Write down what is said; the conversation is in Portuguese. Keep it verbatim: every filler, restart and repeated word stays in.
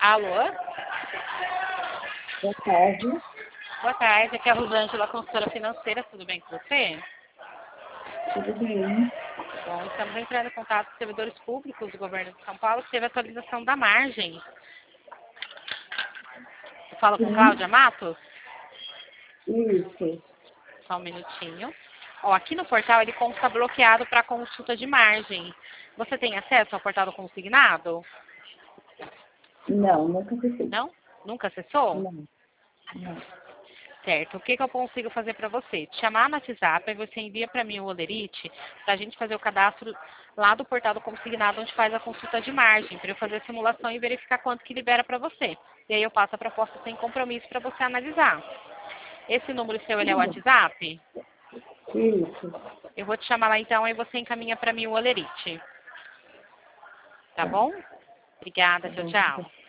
Alô? Boa tarde. Boa tarde, aqui é a Rosângela, consultora financeira, tudo bem com você? Tudo bem? Bom, estamos entrando em contato com servidores públicos do governo de São Paulo, que teve atualização da margem. Eu falo com Sim. Cláudia Matos? Isso. Só um minutinho. Ó, aqui no portal ele consta bloqueado para consulta de margem. Você tem acesso ao portal do consignado? Não, nunca fiz. Não? Nunca acessou? Não. Não. Certo. O que, que eu consigo fazer para você? Te chamar no WhatsApp, aí você envia para mim o Olerite, para a gente fazer o cadastro lá do portal do consignado, onde faz a consulta de margem, para eu fazer a simulação e verificar quanto que libera para você. E aí eu passo a proposta sem compromisso para você analisar. Esse número seu, ele é o WhatsApp? Isso. Eu vou te chamar lá então, aí você encaminha para mim o Olerite. Tá bom? Obrigada, Tá tchau, bom. tchau.